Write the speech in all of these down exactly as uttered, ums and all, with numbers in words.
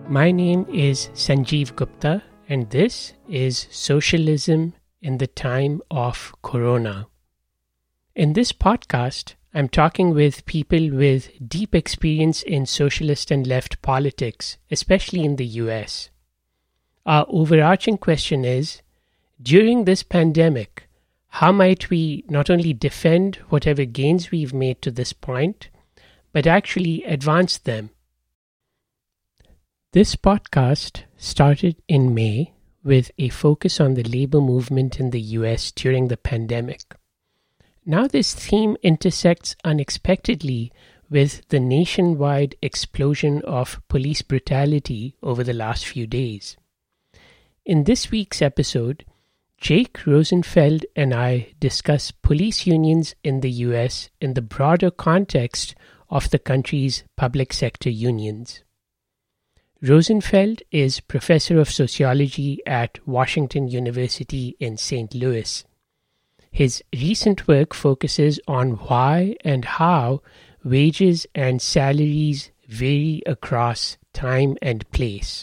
My name is Sanjeev Gupta, and this is Socialism in the Time of Corona. In this podcast, I'm talking with people with deep experience in socialist and left politics, especially in the U S. Our overarching question is, during this pandemic, how might we not only defend whatever gains we've made to this point, but actually advance them? This podcast started in May with a focus on the labor movement in the U S during the pandemic. Now this theme intersects unexpectedly with the nationwide explosion of police brutality over the last few days. In this week's episode, Jake Rosenfeld and I discuss police unions in the U S in the broader context of the country's public sector unions. Rosenfeld is professor of sociology at Washington University in Saint Louis. His recent work focuses on why and how wages and salaries vary across time and place.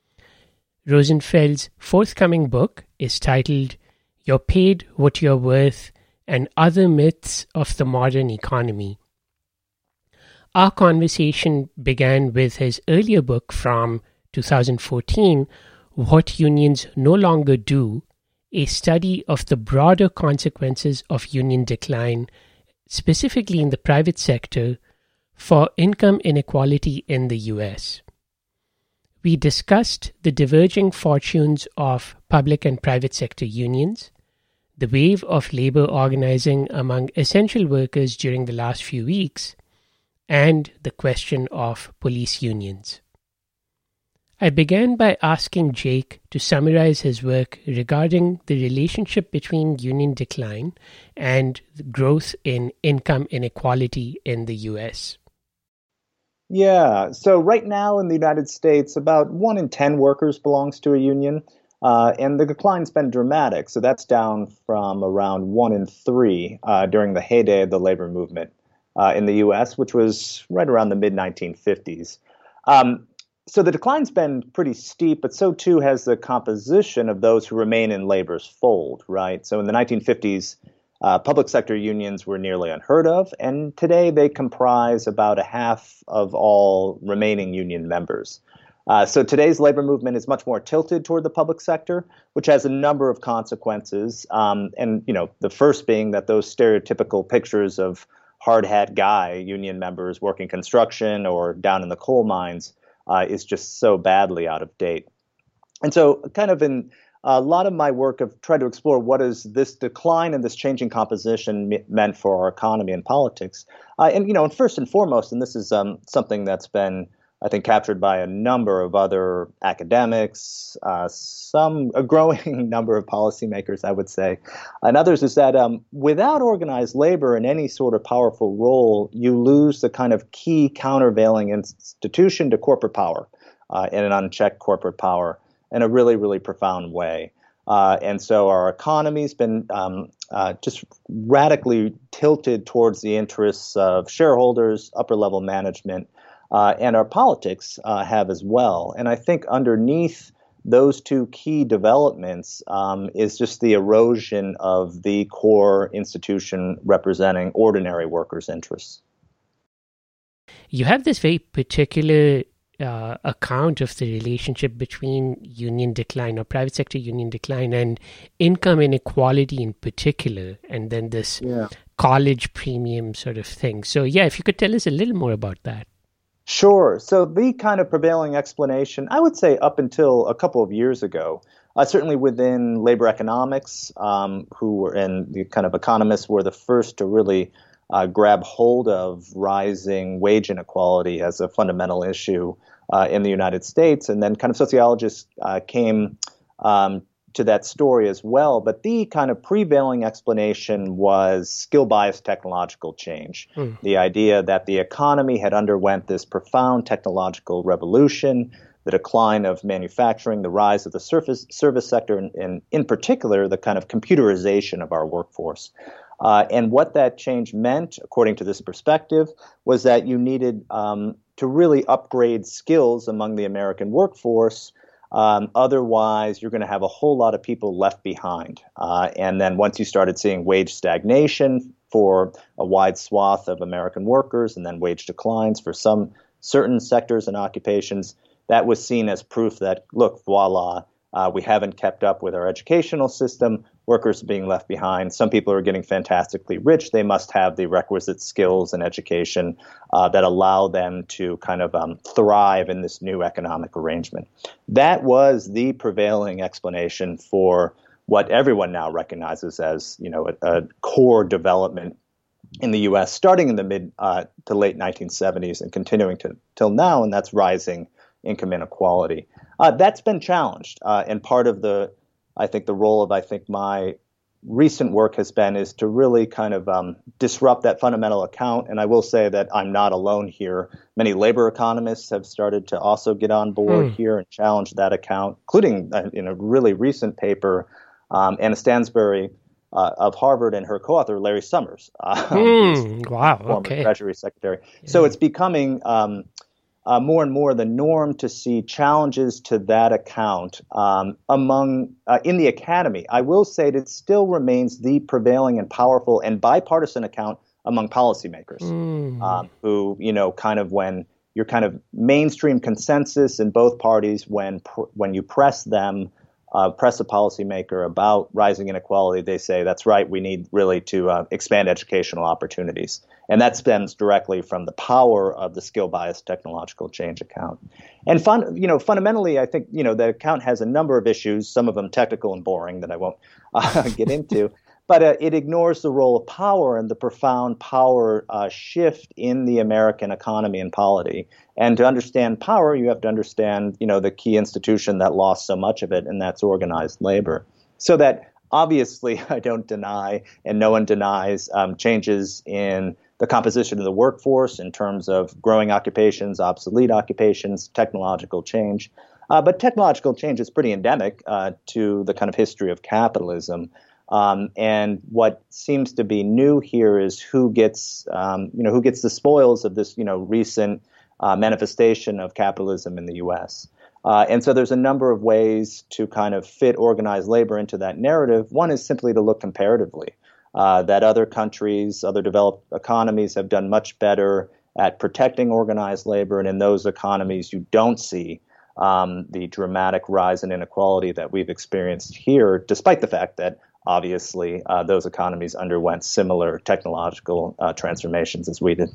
Rosenfeld's forthcoming book is titled You're Paid What You're Worth and Other Myths of the Modern Economy. Our conversation began with his earlier book from two thousand fourteen, What Unions No Longer Do, a study of the broader consequences of union decline, specifically in the private sector, for income inequality in the U S. We discussed the diverging fortunes of public and private sector unions, the wave of labor organizing among essential workers during the last few weeks, and the question of police unions. I began by asking Jake to summarize his work regarding the relationship between union decline and the growth in income inequality in the U S. Yeah, so right now in the United States, about one in ten workers belongs to a union, uh, and the decline's been dramatic. So that's down from around one in three uh, during the heyday of the labor movement uh, in the U S, which was right around the mid nineteen fifties. Um, so the decline's been pretty steep, but so too has the composition of those who remain in labor's fold, right? So in the nineteen fifties, Uh, public sector unions were nearly unheard of, and today they comprise about a half of all remaining union members. Uh, so today's labor movement is much more tilted toward the public sector, which has a number of consequences. Um, and you know, the first being that those stereotypical pictures of hard hat guy union members working construction or down in the coal mines uh, is just so badly out of date. And so, kind of in a lot of my work have tried to explore what is this decline and this changing composition me- meant for our economy and politics. Uh, and, you know, and first and foremost, and this is um, something that's been, I think, captured by a number of other academics, uh, some, a growing number of policymakers, I would say, and others, is that um, without organized labor in any sort of powerful role, you lose the kind of key countervailing institution to corporate power uh, and an unchecked corporate power in a really, really profound way. Uh, and so our economy's been um, uh, just radically tilted towards the interests of shareholders, upper-level management, uh, and our politics uh, have as well. And I think underneath those two key developments um, is just the erosion of the core institution representing ordinary workers' interests. You have this very particular Uh, account of the relationship between union decline or private sector union decline and income inequality in particular, and then this yeah. college premium sort of thing. So yeah, if you could tell us a little more about that. Sure. So the kind of prevailing explanation, I would say up until a couple of years ago, uh, certainly within labor economics, um, who were, and the kind of economists were the first to really Uh, grab hold of rising wage inequality as a fundamental issue uh, in the United States. And then kind of sociologists uh, came um, to that story as well. But the kind of prevailing explanation was skill-biased technological change. Mm. The idea that the economy had underwent this profound technological revolution, the decline of manufacturing, the rise of the surface, service sector, and, and in particular, the kind of computerization of our workforce. Uh, and what that change meant, according to this perspective, was that you needed um, to really upgrade skills among the American workforce. Um, otherwise, you're going to have a whole lot of people left behind. Uh, and then once you started seeing wage stagnation for a wide swath of American workers and then wage declines for some certain sectors and occupations, that was seen as proof that, look, voila, uh, we haven't kept up with our educational system. Workers are being left behind. Some people are getting fantastically rich. They must have the requisite skills and education uh, that allow them to kind of um, thrive in this new economic arrangement. That was the prevailing explanation for what everyone now recognizes as, you know, a, a core development in the U S starting in the mid uh, to late nineteen seventies and continuing to till now, and that's rising income inequality. Uh, that's been challenged, uh, and part of the I think the role of, I think, my recent work has been is to really kind of um, disrupt that fundamental account. And I will say that I'm not alone here. Many labor economists have started to also get on board mm. here and challenge that account, including uh, in a really recent paper, um, Anna Stansbury uh, of Harvard and her co-author, Larry Summers, um, mm. wow, former okay. Treasury Secretary. Yeah. So it's becoming um, Uh, more and more the norm to see challenges to that account um, among uh, in the academy. I will say that it still remains the prevailing and powerful and bipartisan account among policymakers, mm. um, who, you know, kind of when you're kind of mainstream consensus in both parties, when pr- when you press them, uh, press a policymaker about rising inequality, they say, that's right, we need really to uh, expand educational opportunities. And that stems directly from the power of the skill-biased technological change account. And fun, you know, fundamentally, I think, you know, the account has a number of issues, some of them technical and boring that I won't uh, get into. But uh, it ignores the role of power and the profound power uh, shift in the American economy and polity. And to understand power, you have to understand, you know, the key institution that lost so much of it, and that's organized labor. So that obviously, I don't deny, and no one denies, um, changes in the composition of the workforce in terms of growing occupations, obsolete occupations, technological change. Uh, but technological change is pretty endemic uh, to the kind of history of capitalism. Um, and what seems to be new here is who gets, um, you know, who gets the spoils of this, you know, recent uh, manifestation of capitalism in the U S. Uh, and so there's a number of ways to kind of fit organized labor into that narrative. One is simply to look comparatively, uh, that other countries, other developed economies have done much better at protecting organized labor. And in those economies, you don't see um, the dramatic rise in inequality that we've experienced here, despite the fact that obviously uh, those economies underwent similar technological uh, transformations as we did.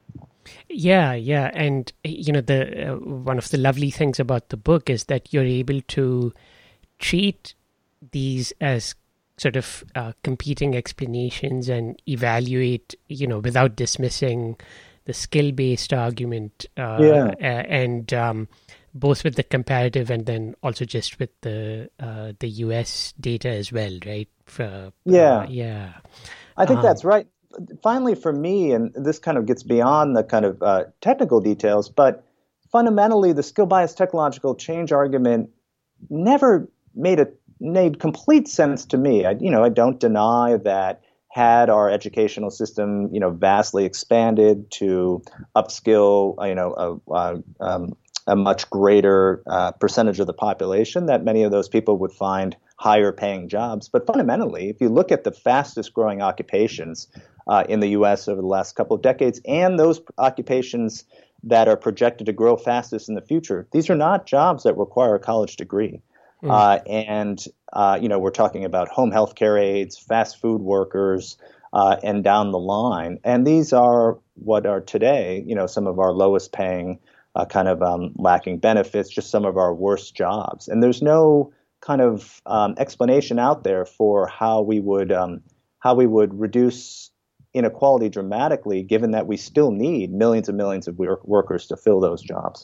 Yeah, yeah. And, you know, the uh, one of the lovely things about the book is that you're able to treat these as sort of uh, competing explanations and evaluate, you know, without dismissing the skill-based argument uh, yeah. uh, and um, both with the comparative and then also just with the uh, the U S data as well, right? For, yeah. Uh, yeah. I think um, that's right. Finally, for me, and this kind of gets beyond the kind of uh, technical details, but fundamentally, the skill-biased technological change argument never made a made complete sense to me. I, you know, I don't deny that had our educational system, you know, vastly expanded to upskill, you know, a, a, um, a much greater uh, percentage of the population, that many of those people would find higher paying jobs. But fundamentally, if you look at the fastest growing occupations uh, in the U S over the last couple of decades, and those occupations that are projected to grow fastest in the future, these are not jobs that require a college degree. Mm. Uh, and, uh, you know, we're talking about home health care aides, fast food workers, uh, and down the line. And these are what are today, you know, some of our lowest paying, uh, kind of um, lacking benefits, just some of our worst jobs. And there's no kind of um, explanation out there for how we would um, how we would reduce inequality dramatically, given that we still need millions and millions of work- workers to fill those jobs.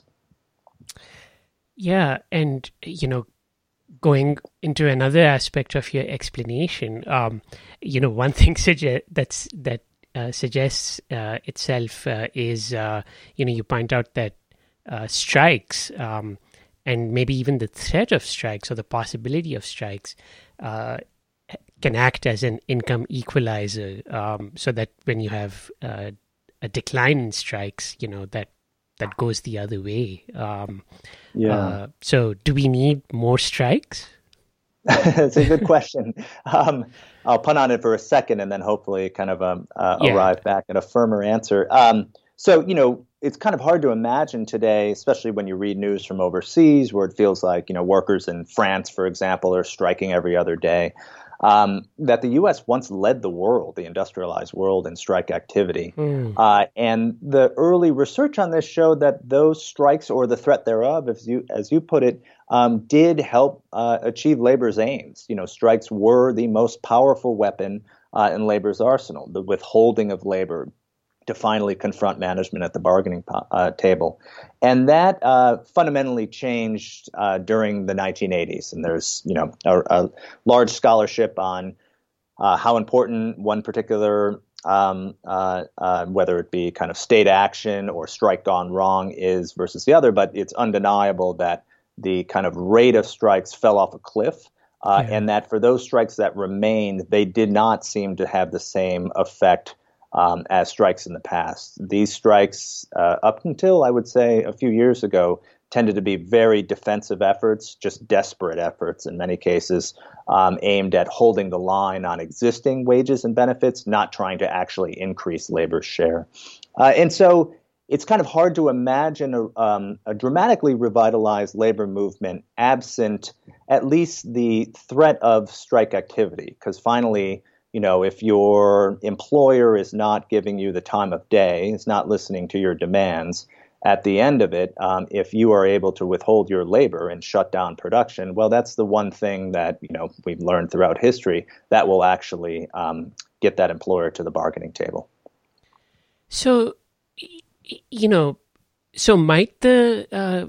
Yeah, and you know, going into another aspect of your explanation, um, you know, one thing suge- that's that uh, suggests uh, itself uh, is, uh, you know, you point out that uh, strikes. Um, and maybe even the threat of strikes or the possibility of strikes uh, can act as an income equalizer, um, so that when you have uh, a decline in strikes, you know, that that goes the other way. Um, yeah. Uh, so do we need more strikes? It's a good question. Um, I'll punt on it for a second and then hopefully kind of um, uh, Yeah. arrive back at a firmer answer. Um, so, you know, it's kind of hard to imagine today, especially when you read news from overseas, where it feels like, you know, workers in France, for example, are striking every other day, um, that the U S once led the world, the industrialized world, in strike activity. Mm. Uh, and the early research on this showed that those strikes, or the threat thereof, as you as you put it, um, did help uh, achieve labor's aims. You know, strikes were the most powerful weapon uh, in labor's arsenal, the withholding of labor to finally confront management at the bargaining uh, table. And that uh, fundamentally changed uh, during the nineteen eighties. And there's, you know, a, a large scholarship on uh, how important one particular, um, uh, uh, whether it be kind of state action or strike gone wrong, is versus the other. But it's undeniable that the kind of rate of strikes fell off a cliff. Uh, Yeah. And that for those strikes that remained, they did not seem to have the same effect Um, as strikes in the past. These strikes, uh, up until I would say a few years ago, tended to be very defensive efforts, just desperate efforts in many cases, um, aimed at holding the line on existing wages and benefits, not trying to actually increase labor's share. Uh, and so it's kind of hard to imagine a, um, a dramatically revitalized labor movement absent at least the threat of strike activity, because finally, you know, if your employer is not giving you the time of day, is not listening to your demands, at the end of it, um, if you are able to withhold your labor and shut down production, well, that's the one thing that, you know, we've learned throughout history that will actually um, get that employer to the bargaining table. So, you know, so might the, uh,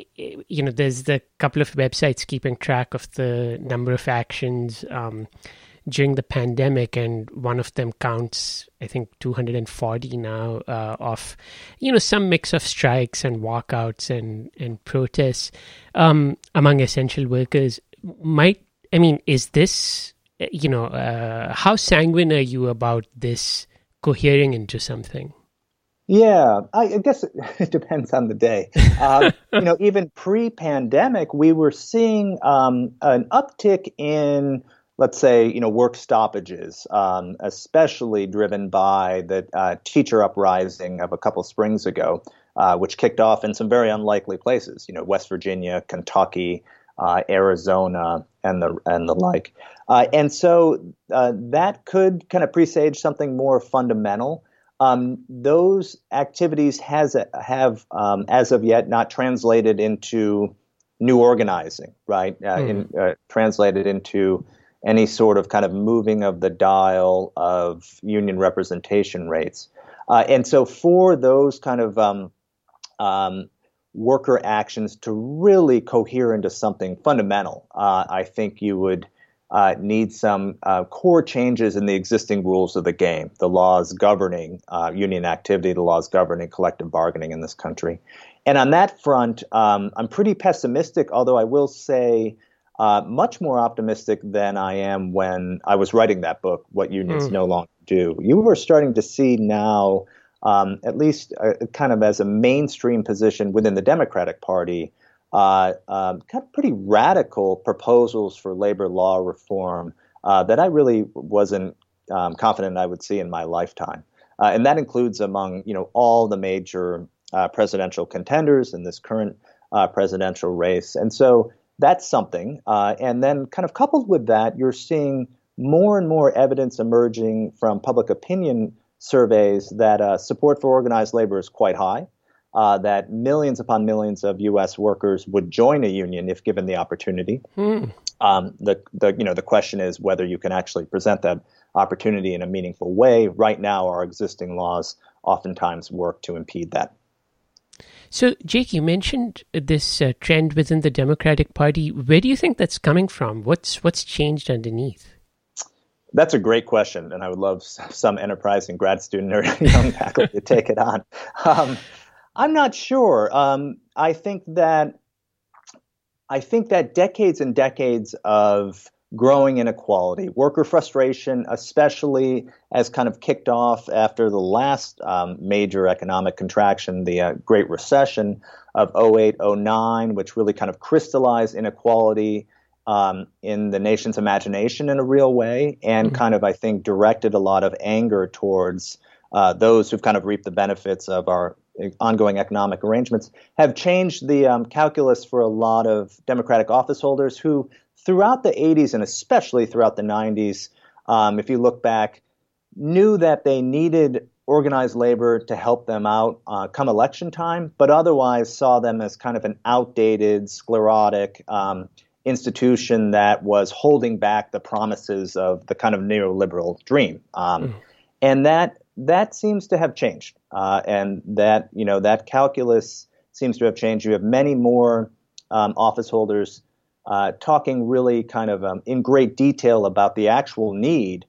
you know, there's the couple of websites keeping track of the number of actions um, during the pandemic, and one of them counts, I think, two hundred forty now uh, of, you know, some mix of strikes and walkouts and, and protests um, among essential workers. Might, I mean, is this, you know, uh, how sanguine are you about this cohering into something? Yeah, I, I guess it, it depends on the day. Um, you know, even pre-pandemic, we were seeing um, an uptick in, let's say, you know, work stoppages, um, especially driven by the uh, teacher uprising of a couple springs ago, uh, which kicked off in some very unlikely places. You know, West Virginia, Kentucky, uh, Arizona, and the and the like. Uh, and so uh, that could kind of presage something more fundamental. Um, those activities has have um, as of yet not translated into new organizing, right? Uh, mm. in, uh, translated into any sort of kind of moving of the dial of union representation rates. Uh, and so for those kind of um, um, worker actions to really cohere into something fundamental, uh, I think you would uh, need some uh, core changes in the existing rules of the game, the laws governing uh, union activity, the laws governing collective bargaining in this country. And on that front, um, I'm pretty pessimistic, although I will say Uh, much more optimistic than I am when I was writing that book, What Unions mm. No Longer Do. You were starting to see now, um, at least uh, kind of as a mainstream position within the Democratic Party, uh, um, kind of pretty radical proposals for labor law reform uh, that I really wasn't um, confident I would see in my lifetime. Uh, and that includes among, you know, all the major uh, presidential contenders in this current uh, presidential race. And so that's something. Uh, and then kind of coupled with that, you're seeing more and more evidence emerging from public opinion surveys that uh, support for organized labor is quite high, uh, that millions upon millions of U S workers would join a union if given the opportunity. Hmm. Um, the, the, you know, the question is whether you can actually present that opportunity in a meaningful way. Right now, our existing laws oftentimes work to impede that. So, Jake, you mentioned this uh, trend within the Democratic Party. Where do you think that's coming from? What's what's changed underneath? That's a great question, and I would love some enterprising grad student or young faculty to take it on. Um, I'm not sure. Um, I think that I think that decades and decades of growing inequality, worker frustration, especially as kind of kicked off after the last um, major economic contraction, the uh, Great Recession of oh eight, oh nine, which really kind of crystallized inequality um, in the nation's imagination in a real way, and mm-hmm. kind of, I think, directed a lot of anger towards uh, those who've kind of reaped the benefits of our ongoing economic arrangements, have changed the um, calculus for a lot of Democratic office holders who, throughout the eighties and especially throughout the nineties, um, if you look back, knew that they needed organized labor to help them out uh, come election time, but otherwise saw them as kind of an outdated, sclerotic um, institution that was holding back the promises of the kind of neoliberal dream. Um, mm. And that that seems to have changed. Uh, and that, you know, that calculus seems to have changed. You have many more um, office holders Uh, talking really kind of um, in great detail about the actual need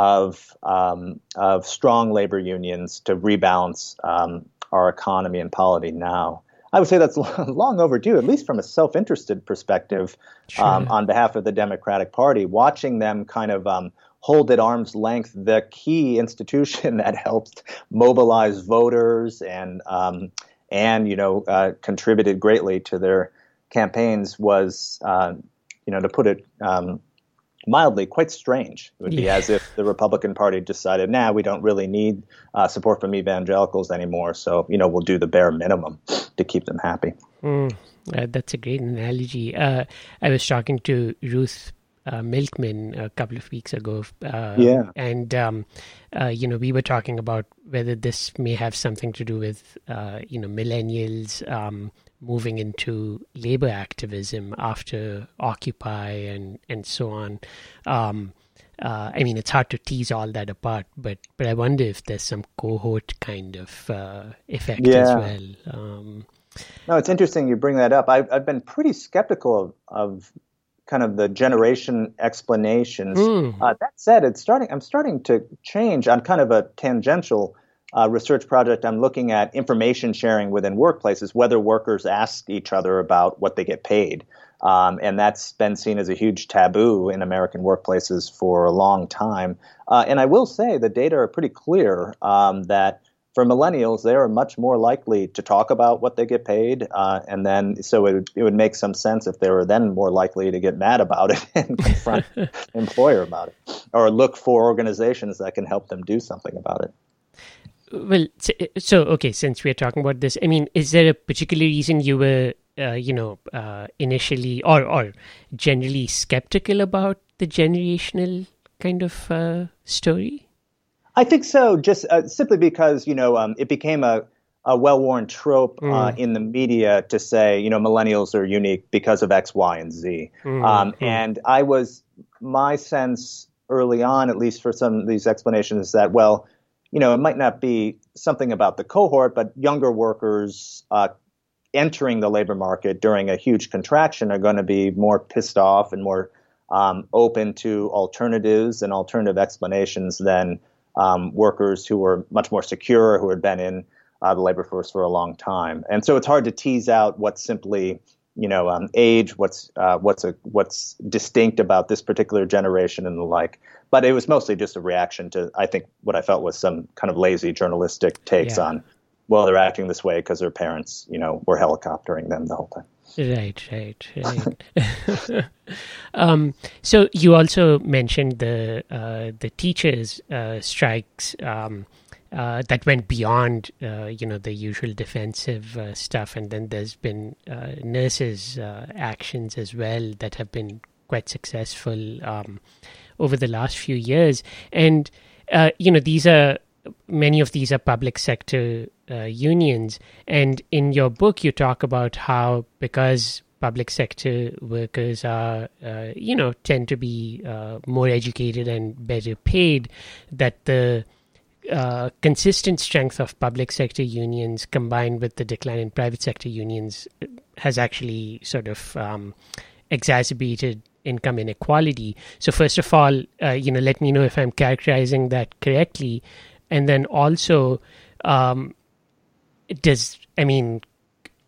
of um, of strong labor unions to rebalance um, our economy and polity now. I would say that's long overdue, at least from a self-interested perspective, sure. um, on behalf of the Democratic Party. Watching them kind of um, hold at arm's length the key institution that helped mobilize voters and um, and you know uh, contributed greatly to their campaigns was, uh, you know, to put it um, mildly, quite strange. It would be yeah. as if the Republican Party decided, nah, we don't really need uh, support from evangelicals anymore, so, you know, we'll do the bare minimum to keep them happy. Mm, uh, that's a great analogy. Uh, I was talking to Ruth uh, Milkman a couple of weeks ago, uh, yeah. and, um, uh, you know, we were talking about whether this may have something to do with, uh, you know, millennials, um, moving into labor activism after Occupy and, and so on. Um, uh, I mean, it's hard to tease all that apart, but but I wonder if there's some cohort kind of uh, effect yeah. as well. Um, no, it's interesting you bring that up. I've, I've been pretty skeptical of, of kind of the generation explanations. Mm. Uh, that said, it's starting. I'm starting to change on kind of a tangential Uh, research project. I'm looking at information sharing within workplaces, whether workers ask each other about what they get paid. Um, and that's been seen as a huge taboo in American workplaces for a long time. Uh, and I will say the data are pretty clear um, that for millennials, they are much more likely to talk about what they get paid. Uh, and then so it would, it would make some sense if they were then more likely to get mad about it and confront the employer about it, or look for organizations that can help them do something about it. Well, so, okay, since we're talking about this, I mean, is there a particular reason you were, uh, you know, uh, initially or, or generally skeptical about the generational kind of uh, story? I think so, just uh, simply because, you know, um, it became a, a well-worn trope mm. uh, in the media to say, you know, millennials are unique because of X, Y, and Z. Mm. Um, and I was, my sense early on, at least for some of these explanations, is that, well, you know, it might not be something about the cohort, but younger workers uh, entering the labor market during a huge contraction are going to be more pissed off and more um, open to alternatives and alternative explanations than um, workers who were much more secure, who had been in uh, the labor force for a long time. And so it's hard to tease out what's simply, you know, um, age, what's uh, what's a what's distinct about this particular generation and the like. But it was mostly just a reaction to, I think, what I felt was some kind of lazy journalistic takes yeah. on, well, they're acting this way because their parents, you know, were helicoptering them the whole time. Right, right, right. um, so you also mentioned the uh, the teachers' uh, strikes um, uh, that went beyond, uh, you know, the usual defensive uh, stuff, and then there's been uh, nurses' uh, actions as well that have been quite successful um, over the last few years. And, uh, you know, these are, many of these are public sector uh, unions. And in your book, you talk about how because public sector workers are, uh, you know, tend to be uh, more educated and better paid, that the uh, consistent strength of public sector unions combined with the decline in private sector unions has actually sort of um, exacerbated income inequality. So first of all, uh, you know, let me know if I'm characterizing that correctly. And then also, um, does, I mean,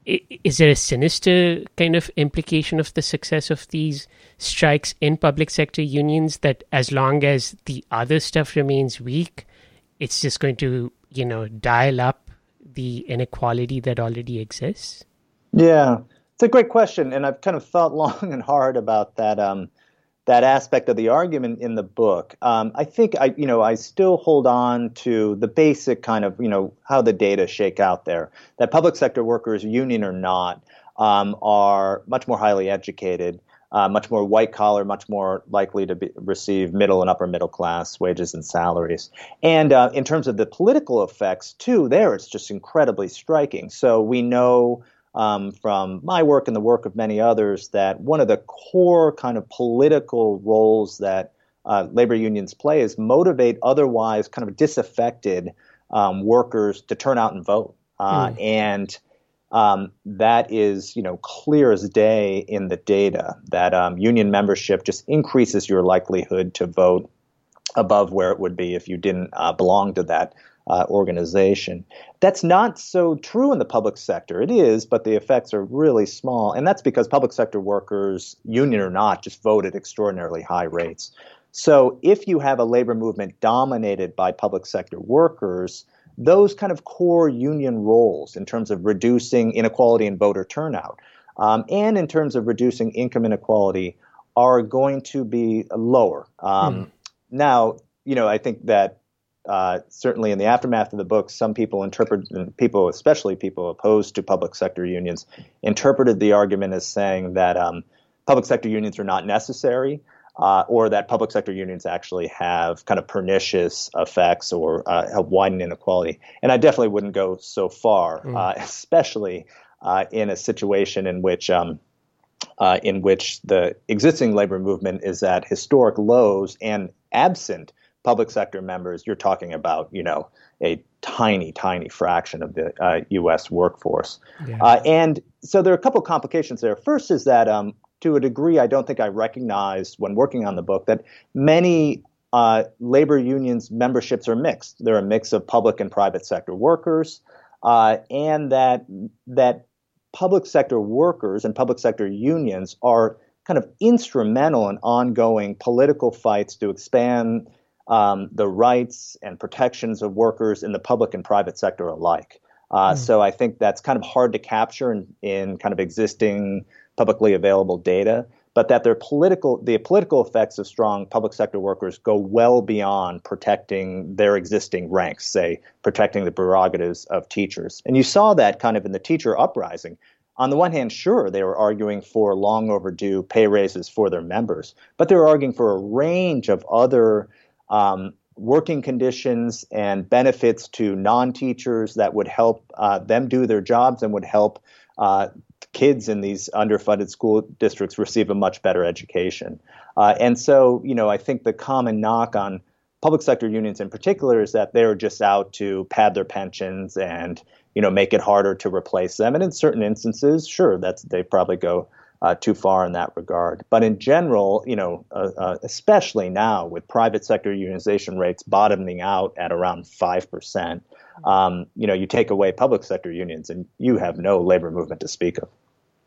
is there a sinister kind of implication of the success of these strikes in public sector unions that as long as the other stuff remains weak, it's just going to, you know, dial up the inequality that already exists? Yeah, it's a great question. And I've kind of thought long and hard about that um, that aspect of the argument in the book. Um, I think I, you know, I still hold on to the basic kind of, you know, how the data shake out there, that public sector workers, union or not, um, are much more highly educated, uh, much more white collar, much more likely to be, receive middle and upper middle class wages and salaries. And uh, in terms of the political effects too, there it's just incredibly striking. So we know Um, from my work and the work of many others, that one of the core kind of political roles that uh, labor unions play is motivate otherwise kind of disaffected um, workers to turn out and vote. Uh, mm. And um, that is, you know, clear as day in the data that um, union membership just increases your likelihood to vote above where it would be if you didn't uh, belong to that Uh, organization. That's not so true in the public sector. It is, but the effects are really small. And that's because public sector workers, union or not, just vote at extraordinarily high rates. So if you have a labor movement dominated by public sector workers, those kind of core union roles in terms of reducing inequality in voter turnout um, and in terms of reducing income inequality are going to be lower. Um, mm. Now, you know, I think that Uh, certainly in the aftermath of the book, some people interpret, people, especially people opposed to public sector unions, interpreted the argument as saying that um, public sector unions are not necessary, uh, or that public sector unions actually have kind of pernicious effects or uh, help widen inequality. And I definitely wouldn't go so far, mm. uh, especially uh, in a situation in which um, uh, in which the existing labor movement is at historic lows and absent public sector members, you're talking about, you know, a tiny, tiny fraction of the uh, U S workforce. Yeah. Uh, and so there are a couple of complications there. First is that um, to a degree, I don't think I recognized when working on the book that many uh, labor unions memberships are mixed. They're a mix of public and private sector workers, uh, and that that public sector workers and public sector unions are kind of instrumental in ongoing political fights to expand Um, the rights and protections of workers in the public and private sector alike. Uh, mm. So I think that's kind of hard to capture in, in kind of existing publicly available data, but that their political, the political effects of strong public sector workers go well beyond protecting their existing ranks, say protecting the prerogatives of teachers. And you saw that kind of in the teacher uprising. On the one hand, sure, they were arguing for long overdue pay raises for their members, but they were arguing for a range of other Um, working conditions and benefits to non-teachers that would help uh, them do their jobs and would help uh, kids in these underfunded school districts receive a much better education. Uh, and so, you know, I think the common knock on public sector unions in particular is that they're just out to pad their pensions and, you know, make it harder to replace them. And in certain instances, sure, that's they probably go Uh, too far in that regard. But in general, you know, uh, uh, especially now with private sector unionization rates bottoming out at around five percent, um, you know, you take away public sector unions and you have no labor movement to speak of.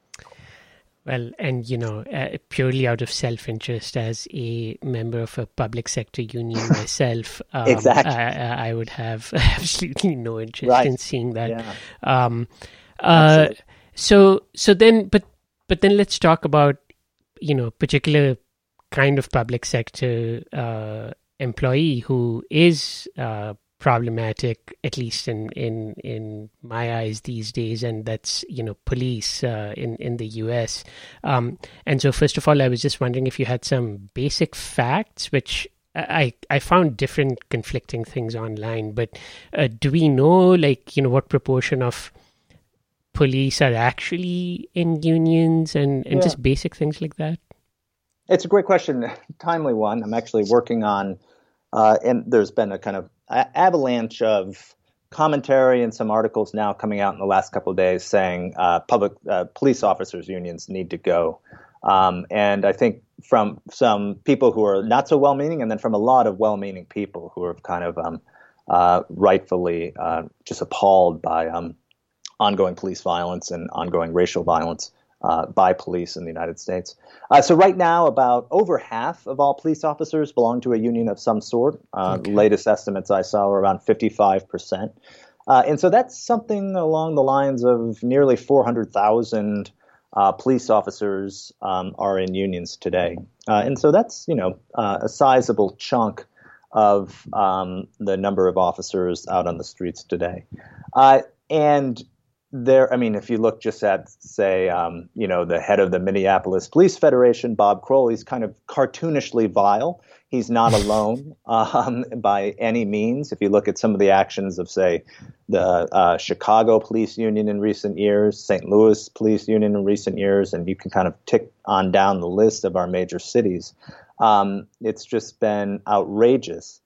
Well, and, you know, uh, purely out of self-interest as a member of a public sector union myself, um, exactly. I, I would have absolutely no interest right. in seeing that. Yeah. Um, uh, so, so then, but But then let's talk about, you know, particular kind of public sector uh, employee who is uh, problematic, at least in, in in my eyes these days, and that's, you know, police uh, in, in the U S. Um, and so first of all, I was just wondering if you had some basic facts, which I, I found different conflicting things online, but uh, do we know, like, you know, what proportion of police are actually in unions and, and yeah. just basic things like that? It's a great question, timely one. I'm actually working on, uh, and there's been a kind of avalanche of commentary and some articles now coming out in the last couple of days saying uh, public uh, police officers unions need to go. Um, and I think from some people who are not so well-meaning, and then from a lot of well-meaning people who are kind of um, uh, rightfully uh, just appalled by um, ongoing police violence and ongoing racial violence uh, by police in the United States. Uh, so right now, about over half of all police officers belong to a union of some sort. Uh, Okay. The latest estimates I saw were around fifty-five percent. Uh, and so that's something along the lines of nearly four hundred thousand uh, police officers um, are in unions today. Uh, and so that's, you know, uh, a sizable chunk of um, the number of officers out on the streets today. Uh, and there, I mean, if you look just at, say, um, you know, the head of the Minneapolis Police Federation, Bob Kroll, he's kind of cartoonishly vile. He's not alone um, by any means. If you look at some of the actions of, say, the uh, Chicago Police Union in recent years, Saint Louis Police Union in recent years, and you can kind of tick on down the list of our major cities, um, it's just been outrageous.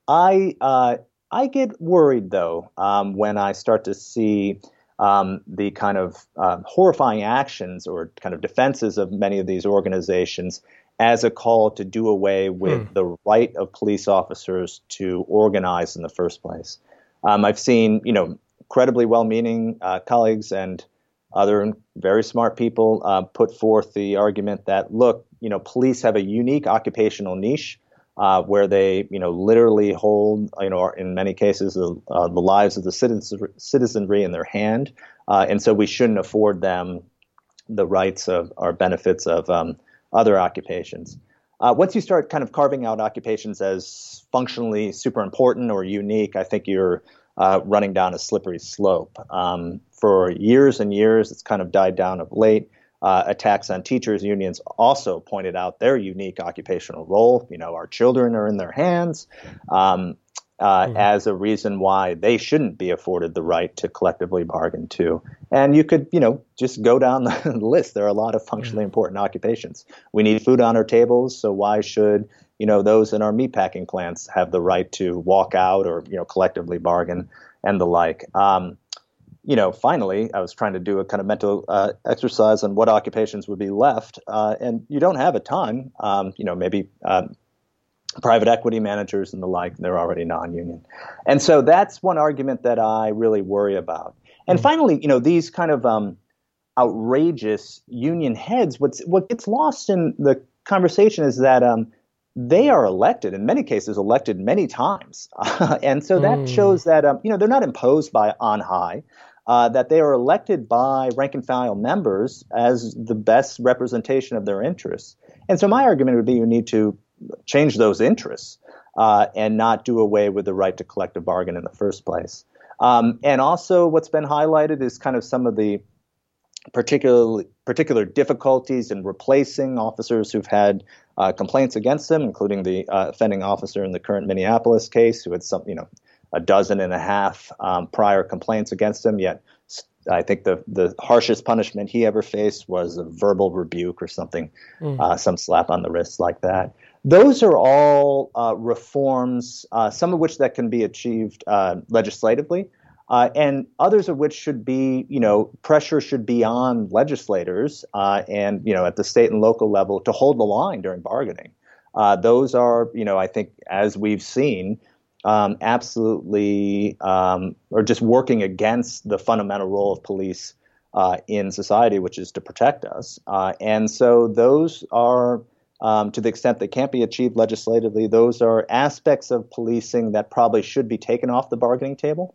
I uh, I get worried, though, um, when I start to see um, the kind of uh, horrifying actions or kind of defenses of many of these organizations as a call to do away with hmm. the right of police officers to organize in the first place. Um, I've seen, you know, incredibly well-meaning uh, colleagues and other very smart people uh, put forth the argument that, look, you know, police have a unique occupational niche uh, where they, you know, literally hold, you know, in many cases, uh, uh, the lives of the citizen, citizenry in their hand. Uh, and so we shouldn't afford them the rights of or benefits of um, other occupations. Uh, once you start kind of carving out occupations as functionally super important or unique, I think you're uh, running down a slippery slope. Um, for years and years, it's kind of died down of late. Uh, attacks on teachers' unions also pointed out their unique occupational role. You know, our children are in their hands. Um, Uh, mm-hmm. as a reason why they shouldn't be afforded the right to collectively bargain too. And you could, you know, just go down the list. There are a lot of functionally yeah. important occupations. We need food on our tables, so why should, you know, those in our meatpacking plants have the right to walk out or, you know, collectively bargain and the like? Um, you know, finally, I was trying to do a kind of mental uh, exercise on what occupations would be left, uh, and you don't have a ton. Um, you know, maybe um, private equity managers and the like, they're already non-union. And so that's one argument that I really worry about. And mm-hmm. finally, you know, these kind of um, outrageous union heads, what's, what gets lost in the conversation is that um, they are elected, in many cases elected many times. Uh, and so that mm. shows that, um, you know, they're not imposed by on high, uh, that they are elected by rank and file members as the best representation of their interests. And so my argument would be you need to change those interests uh, and not do away with the right to collective bargain in the first place. Um, and also what's been highlighted is kind of some of the particular, particular difficulties in replacing officers who've had uh, complaints against them, including the uh, offending officer in the current Minneapolis case who had some, you know, a dozen and a half um, prior complaints against him, yet I think the, the harshest punishment he ever faced was a verbal rebuke or something, mm. uh, some slap on the wrist like that. Those are all uh, reforms, uh, some of which that can be achieved uh, legislatively, uh, and others of which should be, you know, pressure should be on legislators uh, and, you know, at the state and local level to hold the line during bargaining. Uh, those are, you know, I think, as we've seen, um, absolutely, um, or just working against the fundamental role of police uh, in society, which is to protect us. Uh, and so those are, Um, to the extent they can't be achieved legislatively, those are aspects of policing that probably should be taken off the bargaining table.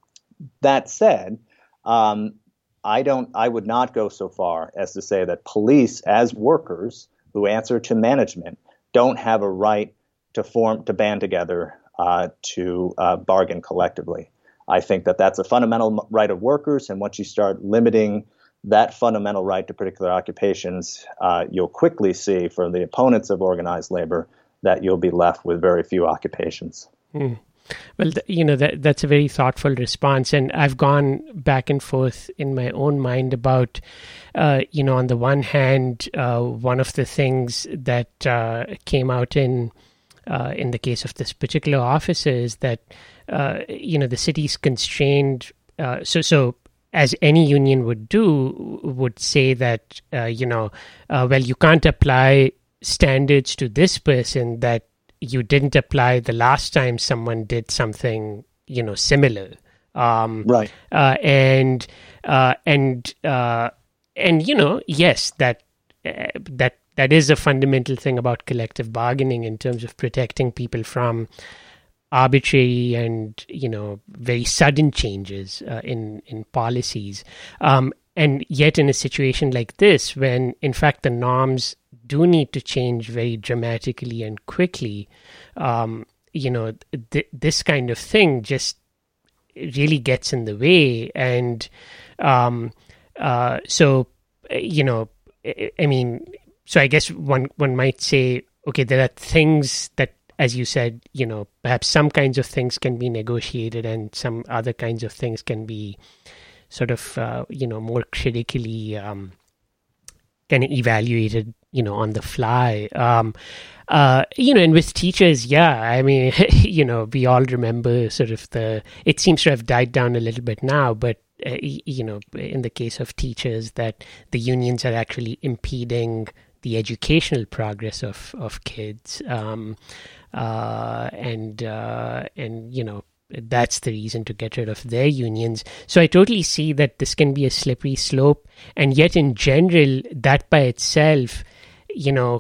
That said, um, I don't. I would not go so far as to say that police, as workers who answer to management, don't have a right to form to band together uh, to uh, bargain collectively. I think that that's a fundamental right of workers, and once you start limiting that fundamental right to particular occupations, uh, you'll quickly see from the opponents of organized labor that you'll be left with very few occupations. Mm. Well, th- you know, that that's a very thoughtful response. And I've gone back and forth in my own mind about, uh, you know, on the one hand, uh, one of the things that uh, came out in uh, in the case of this particular officer is that, uh, you know, the city's constrained. Uh, so, so. As any union would do, would say that, uh, you know, uh, well, you can't apply standards to this person that you didn't apply the last time someone did something, you know, similar. Um, right. Uh, and uh, and uh, and you know, yes, that uh, that that is a fundamental thing about collective bargaining in terms of protecting people from arbitrary and, you know, very sudden changes uh, in in policies. Um, and yet, in a situation like this, when in fact the norms do need to change very dramatically and quickly, um, you know, th- this kind of thing just really gets in the way. And um, uh, so, you know, I, I mean, so I guess one one might say, okay, there are things that, as you said, you know, perhaps some kinds of things can be negotiated and some other kinds of things can be sort of, uh, you know, more critically um, kind of evaluated, you know, on the fly. Um, uh, you know, and with teachers, yeah, I mean, you know, we all remember sort of the, it seems to have died down a little bit now, but, uh, you know, in the case of teachers, that the unions are actually impeding the educational progress of, of kids. Um, uh, and, uh, and, you know, that's the reason to get rid of their unions. So I totally see that this can be a slippery slope. And yet in general, that by itself, you know,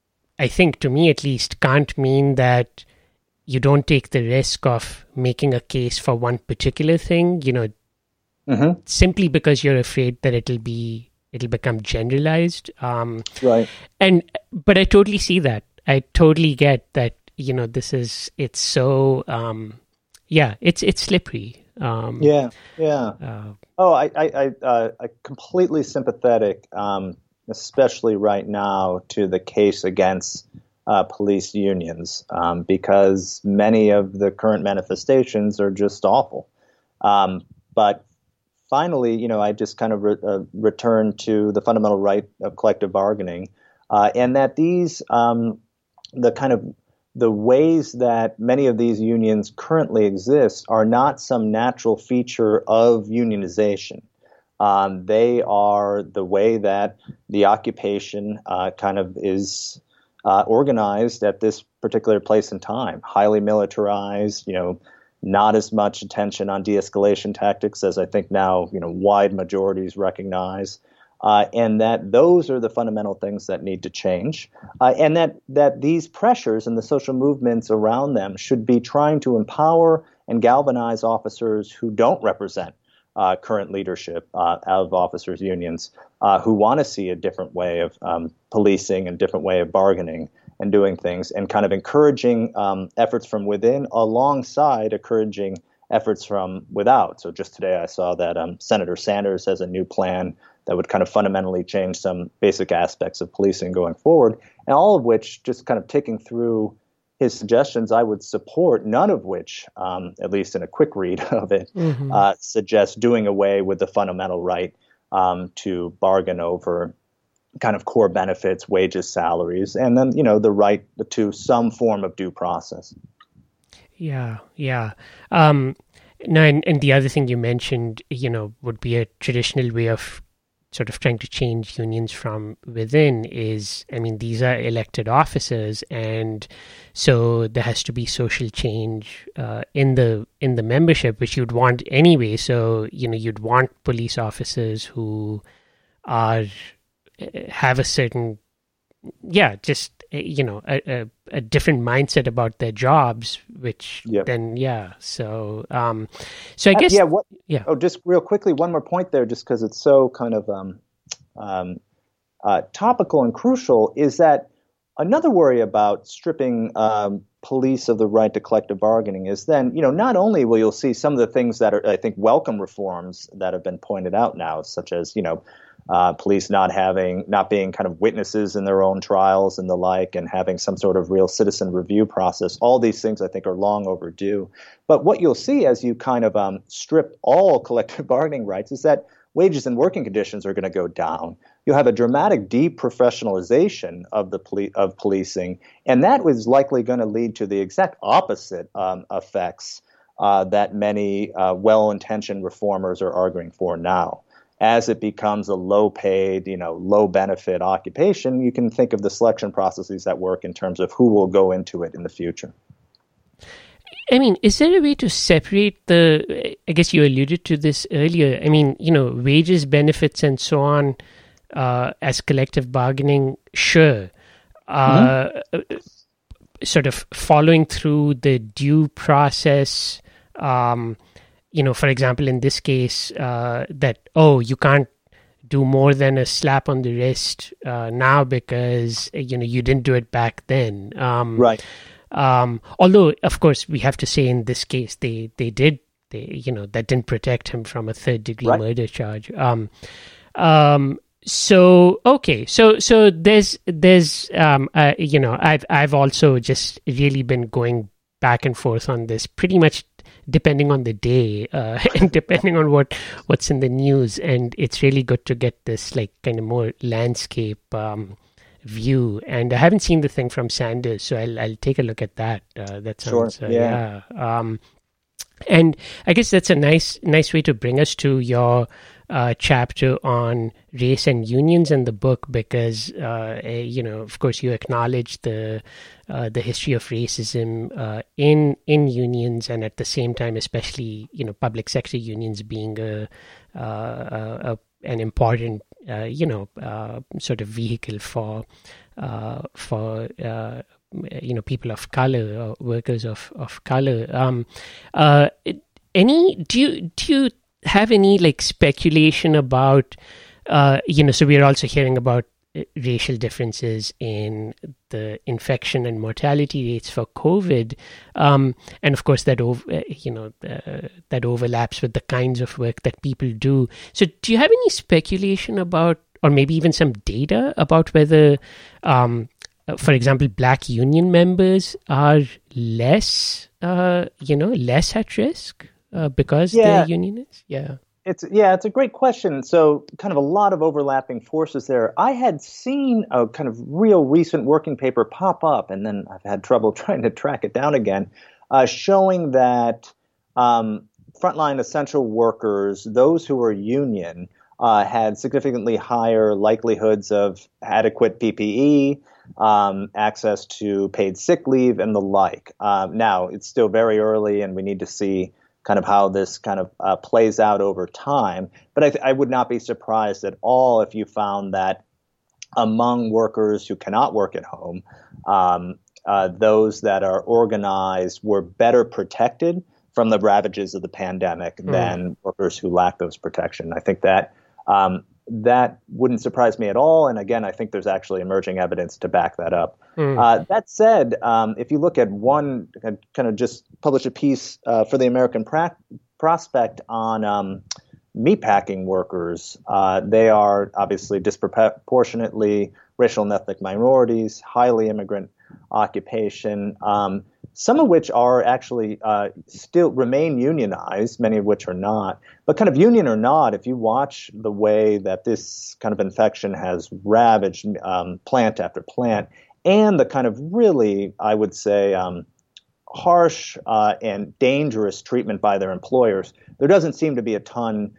I think, to me at least, can't mean that you don't take the risk of making a case for one particular thing, you know, mm-hmm. simply because you're afraid that it'll be, it'll become generalized. Um, right. And, but I totally see that. I totally get that, you know, this is, it's so, um, yeah, it's, it's slippery. Um, yeah. Yeah. Uh, oh, I, I, I, uh, I completely sympathetic, um, especially right now, to the case against uh, police unions, um, because many of the current manifestations are just awful. Um, but finally, you know, I just kind of re- uh, return to the fundamental right of collective bargaining, uh, and that these, um, the kind of the ways that many of these unions currently exist are not some natural feature of unionization. Um, they are the way that the occupation uh, kind of is uh, organized at this particular place and time. Highly militarized, you know, not as much attention on de-escalation tactics as I think now, you know, wide majorities recognize, uh, and that those are the fundamental things that need to change, uh, and that that these pressures and the social movements around them should be trying to empower and galvanize officers who don't represent Uh, current leadership uh, of officers' unions uh, who want to see a different way of um, policing and different way of bargaining and doing things, and kind of encouraging um, efforts from within alongside encouraging efforts from without. So just today I saw that um, Senator Sanders has a new plan that would kind of fundamentally change some basic aspects of policing going forward, and all of which, just kind of ticking through his suggestions, I would support, none of which, um, at least in a quick read of it, mm-hmm. uh, suggests doing away with the fundamental right um, to bargain over kind of core benefits, wages, salaries, and then, you know, the right to some form of due process. Yeah, yeah. Um, no, and, and the other thing you mentioned, you know, would be a traditional way of sort of trying to change unions from within is, I mean, these are elected officers, and so there has to be social change uh, in the in the membership, which you'd want anyway. So, you know, you'd want police officers who are have a certain, yeah, just, you know, a, a, a different mindset about their jobs, which yep. then, yeah. So, um, so I guess, uh, yeah, what, yeah. Oh, just real quickly, one more point there, just because it's so kind of um, um, uh, topical and crucial, is that another worry about stripping um, police of the right to collective bargaining is then, you know, not only will you see some of the things that are, I think, welcome reforms that have been pointed out now, such as, you know, Uh, police not having, not being kind of witnesses in their own trials and the like, and having some sort of real citizen review process. All these things I think are long overdue. But what you'll see as you kind of um, strip all collective bargaining rights is that wages and working conditions are going to go down. You'll have a dramatic deprofessionalization of the poli- of policing, and that was likely going to lead to the exact opposite um, effects uh, that many uh, well-intentioned reformers are arguing for now. As it becomes a low-paid, you know, low-benefit occupation, you can think of the selection processes that work in terms of who will go into it in the future. I mean, is there a way to separate the, I guess you alluded to this earlier, I mean, you know, wages, benefits, and so on uh, as collective bargaining, sure. Uh, mm-hmm. Sort of following through the due process, um, you know, for example, in this case, uh, that, oh, you can't do more than a slap on the wrist uh, now because, you know, you didn't do it back then. Um, right. Um, although, of course, we have to say in this case, they, they did, they, you know, that didn't protect him from a third degree right. murder charge. Um, um, So okay, so so there's there's um uh, you know I've I've also just really been going back and forth on this, pretty much depending on the day uh, and depending on what what's in the news, and it's really good to get this like kind of more landscape um, view. And I haven't seen the thing from Sanders, so I'll I'll take a look at that. Uh, that sounds sure. uh, yeah. yeah. Um, and I guess that's a nice nice way to bring us to your uh, chapter on race and unions in the book, because uh, you know, of course, you acknowledge the uh, the history of racism uh, in in unions, and at the same time, especially you know, public sector unions being a, uh, a, a an important uh, you know uh, sort of vehicle for uh, for uh, you know, people of color or workers of of color. Um, uh, any do you do you have any like speculation about uh, you know? So we are also hearing about racial differences in the infection and mortality rates for COVID, um, and of course that ov- you know uh, that overlaps with the kinds of work that people do. So, do you have any speculation about, or maybe even some data about whether um, for example, black union members are less, uh, you know, less at risk uh, because yeah. they're unionists? Yeah. It's yeah, it's a great question. So kind of a lot of overlapping forces there. I had seen a kind of real recent working paper pop up, and then I've had trouble trying to track it down again, uh, showing that um, frontline essential workers, those who were union, uh, had significantly higher likelihoods of adequate P P E, um, access to paid sick leave, and the like. Uh, now, it's still very early, and we need to see kind of how this kind of uh, plays out over time. But I, th- I would not be surprised at all if you found that among workers who cannot work at home, um, uh, those that are organized were better protected from the ravages of the pandemic mm. than workers who lack those protection. I think that um, that wouldn't surprise me at all. And again, I think there's actually emerging evidence to back that up. Mm. Uh, that said, um, if you look at one, kind of just published a piece uh, for the American pra- Prospect on um, meatpacking workers. Uh, they are obviously disproportionately racial and ethnic minorities, highly immigrant occupation, um, some of which are actually uh, still remain unionized, many of which are not. But kind of union or not, if you watch the way that this kind of infection has ravaged um, plant after plant, and the kind of really, I would say, um, harsh uh, and dangerous treatment by their employers, there doesn't seem to be a ton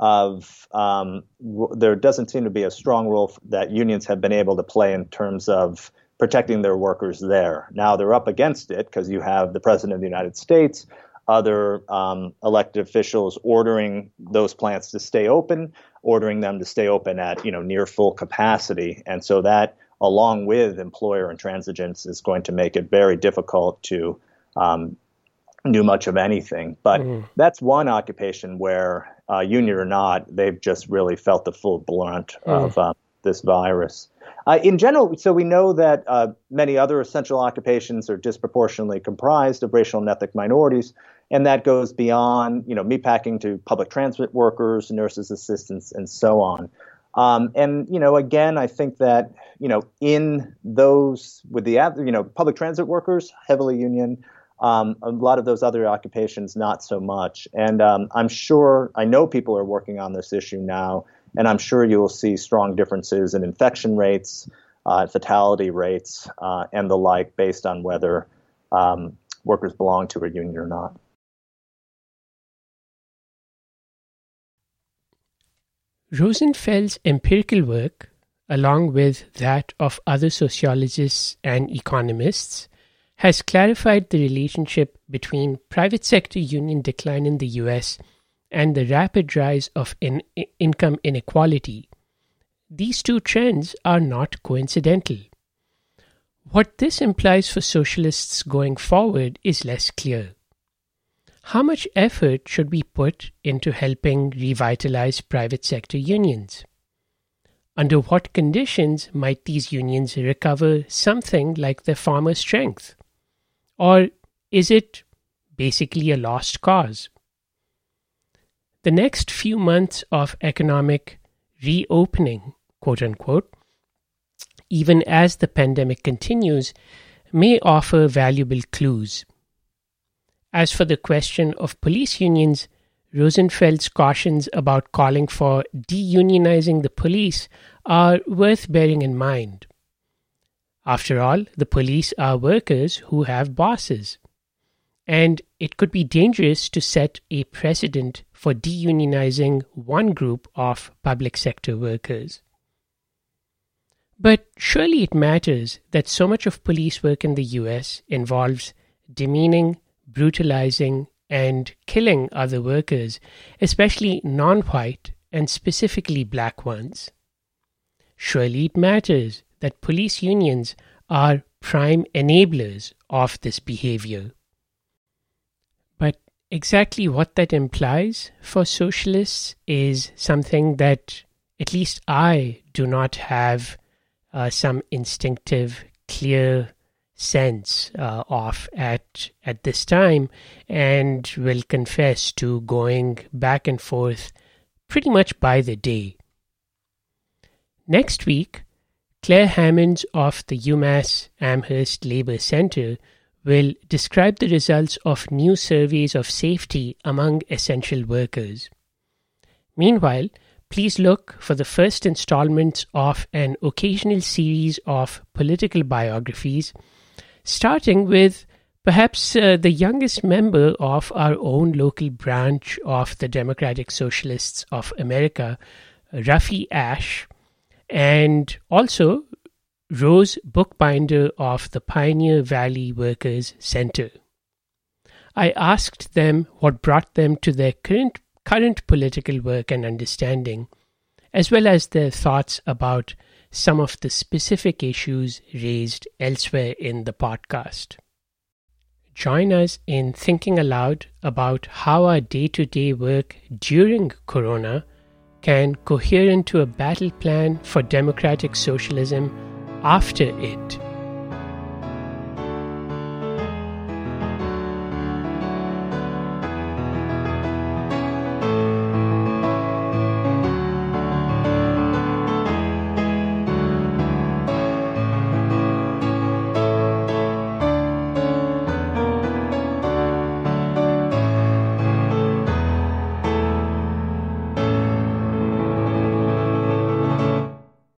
of, um, w- there doesn't seem to be a strong role that unions have been able to play in terms of protecting their workers there. Now they're up against it because you have the President of the United States, other um, elected officials ordering those plants to stay open, ordering them to stay open at, you know, near full capacity. And so that, along with employer intransigence, is going to make it very difficult to um, do much of anything. But mm. that's one occupation where, uh, union or not, they've just really felt the full brunt mm. of uh, this virus. Uh, in general, so we know that uh, many other essential occupations are disproportionately comprised of racial and ethnic minorities, and that goes beyond, you know, meatpacking to public transit workers, nurses, assistants, and so on. Um, and, you know, again, I think that, you know, in those with the, you know, public transit workers, heavily union, um, a lot of those other occupations, not so much. And um, I'm sure, I know people are working on this issue now, and I'm sure you will see strong differences in infection rates, uh, fatality rates, uh, and the like based on whether um, workers belong to a union or not. Rosenfeld's empirical work, along with that of other sociologists and economists, has clarified the relationship between private sector union decline in the U S and the rapid rise of in- income inequality. These two trends are not coincidental. What this implies for socialists going forward is less clear. How much effort should we put into helping revitalize private sector unions? Under what conditions might these unions recover something like their former strength? Or is it basically a lost cause? The next few months of economic reopening, quote unquote, even as the pandemic continues, may offer valuable clues. As for the question of police unions, Rosenfeld's cautions about calling for deunionizing the police are worth bearing in mind. After all, the police are workers who have bosses, and it could be dangerous to set a precedent for deunionizing one group of public sector workers. But surely it matters that so much of police work in the U S involves demeaning, brutalizing, and killing other workers, especially non-white and specifically black ones. Surely it matters that police unions are prime enablers of this behavior. But exactly what that implies for socialists is something that at least I do not have uh, some instinctive, clear sense uh, of at at this time, and will confess to going back and forth pretty much by the day. Next week, Claire Hammonds of the UMass Amherst Labor Center will describe the results of new surveys of safety among essential workers. Meanwhile, please look for the first installments of an occasional series of political biographies, starting with perhaps uh, the youngest member of our own local branch of the Democratic Socialists of America, Ruffy Ash, and also Rose Bookbinder of the Pioneer Valley Workers Center. I asked them what brought them to their current, current political work and understanding, as well as their thoughts about some of the specific issues raised elsewhere in the podcast. Join us in thinking aloud about how our day-to-day work during Corona can cohere into a battle plan for democratic socialism after it.